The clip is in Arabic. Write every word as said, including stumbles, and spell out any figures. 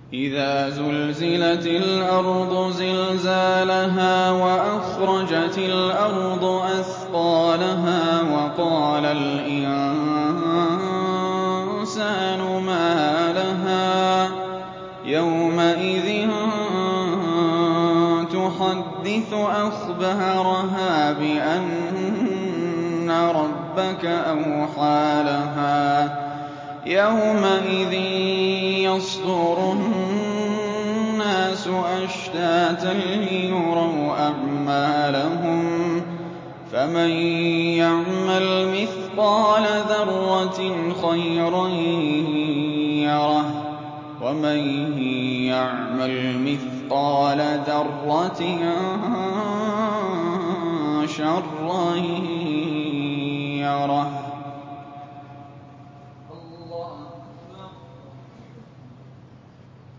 إِذَا زُلْزِلَتِ الْأَرْضُ زِلْزَالَهَا وَأَخْرَجَتِ الْأَرْضُ أَثْقَالَهَا وَقَالَ الْإِنسَانُ مَا لَهَا يَوْمَئِذٍ تُحَدِّثُ أَخْبَارَهَا بِأَنَّ رَبَّكَ أَوْحَىٰ لَهَا يَوْمَئِذٍ يَصْدُرُ النَّاسُ أَشْتَاتًا لِّيُرَوْا أَعْمَالَهُمْ ۚ فَمَن يَعْمَلْ مِثْقَالَ ذَرَّةٍ خَيْرًا يَرَهُ وَمَن يَعْمَلْ مِثْقَالَ ذَرَّةٍ شَرًّا يَرَهُ